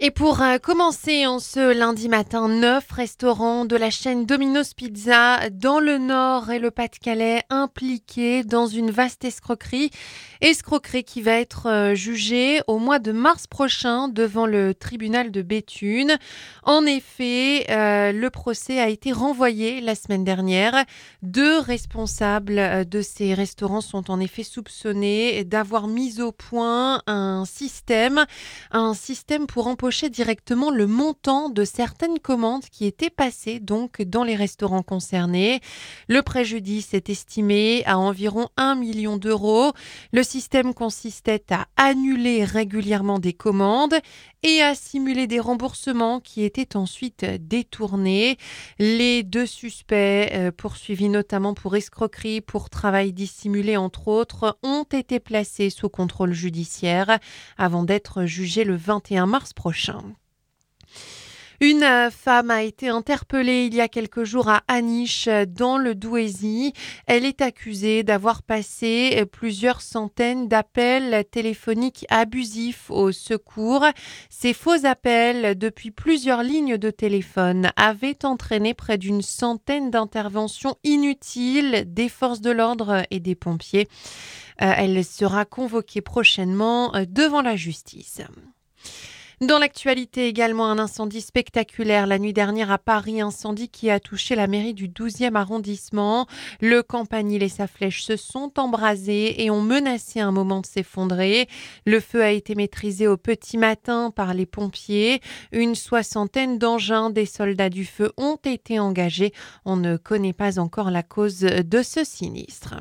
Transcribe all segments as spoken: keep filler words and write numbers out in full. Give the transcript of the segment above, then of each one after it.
Et pour euh, commencer en ce lundi matin, neuf restaurants de la chaîne Domino's Pizza dans le Nord et le Pas-de-Calais impliqués dans une vaste escroquerie. Escroquerie qui va être euh, jugée au mois de mars prochain devant le tribunal de Béthune. En effet, euh, le procès a été renvoyé la semaine dernière. Deux responsables euh, de ces restaurants sont en effet soupçonnés d'avoir mis au point un système, un système pour empocher directement le montant de certaines commandes qui étaient passées donc dans les restaurants concernés. Le préjudice est estimé à environ un million d'euros. Le système consistait à annuler régulièrement des commandes et à simuler des remboursements qui étaient ensuite détournés. Les deux suspects, euh, poursuivis notamment pour escroquerie, pour travail dissimulé entre autres, ont été placés sous contrôle judiciaire avant d'être jugés le vingt et un mars prochain. Une femme a été interpellée il y a quelques jours à Aniche, dans le Douaisis. Elle est accusée d'avoir passé plusieurs centaines d'appels téléphoniques abusifs au secours. Ces faux appels depuis plusieurs lignes de téléphone avaient entraîné près d'une centaine d'interventions inutiles des forces de l'ordre et des pompiers. Euh, elle sera convoquée prochainement devant la justice. Dans l'actualité également, un incendie spectaculaire la nuit dernière à Paris, incendie qui a touché la mairie du douzième arrondissement. Le campanile et sa flèche se sont embrasés et ont menacé un moment de s'effondrer. Le feu a été maîtrisé au petit matin par les pompiers. Une soixantaine d'engins des soldats du feu ont été engagés. On ne connaît pas encore la cause de ce sinistre.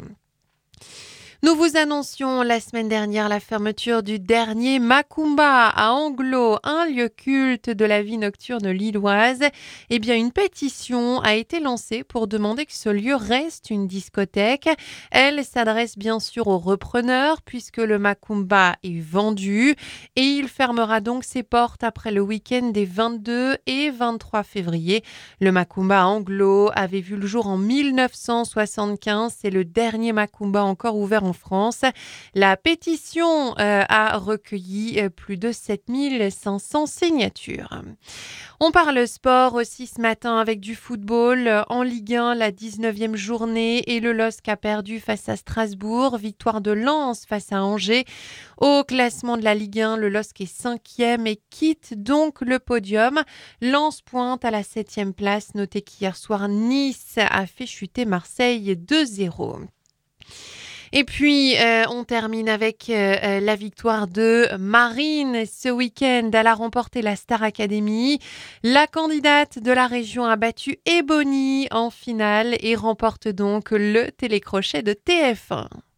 Nous vous annoncions la semaine dernière la fermeture du dernier Macumba à Anglo, un lieu culte de la vie nocturne lilloise. Eh bien, une pétition a été lancée pour demander que ce lieu reste une discothèque. Elle s'adresse bien sûr aux repreneurs puisque le Macumba est vendu et il fermera donc ses portes après le week-end des vingt-deux et vingt-trois février. Le Macumba à Anglo avait vu le jour en mille neuf cent soixante-quinze. C'est le dernier Macumba encore ouvert en France. La pétition euh, a recueilli euh, plus de sept mille cinq cents signatures. On parle sport aussi ce matin avec du football. En Ligue un, la dix-neuvième journée et le L O S C a perdu face à Strasbourg. Victoire de Lens face à Angers. Au classement de la Ligue un, le L O S C est cinquième et quitte donc le podium. Lens pointe à la septième place. Notez qu'hier soir, Nice a fait chuter Marseille deux zéro. Et puis, euh, on termine avec euh, la victoire de Marine ce week-end. Elle a remporté la Star Academy. La candidate de la région a battu Ebony en finale et remporte donc le télécrochet de T F un.